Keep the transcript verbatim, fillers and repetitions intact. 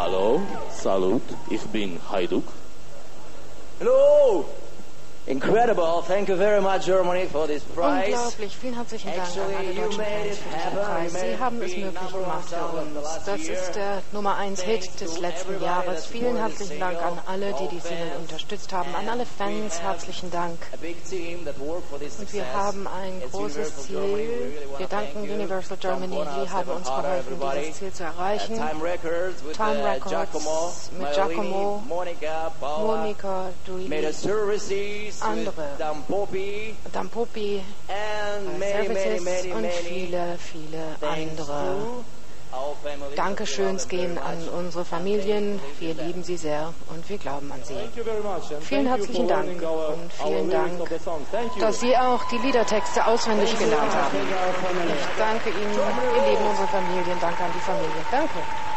Hallo, salut, ich bin Hajduk. Hello! Incredible. Thank you very much, Germany, for this prize. Unglaublich. Vielen herzlichen Dank an alle deutschen Fans für diesen Preis. Sie haben es möglich gemacht für uns. Das ist der Nummer eins Hit des letzten Jahres. Vielen herzlichen Dank an alle, die die Single unterstützt haben. An alle Fans herzlichen Dank. Und wir haben ein großes Ziel. Wir danken Universal Germany. Sie haben uns geholfen, dieses Ziel zu erreichen. Time Records mit Giacomo, Monika, Duili, andere, Dampopi, Services und viele, viele andere. Dankeschöns gehen an unsere Familien. Wir lieben sie sehr und wir glauben an sie. Vielen herzlichen Dank und vielen Dank, dass Sie auch die Liedertexte auswendig gelernt haben. Ich danke Ihnen. Wir lieben unsere Familien. Danke an die Familie. Danke.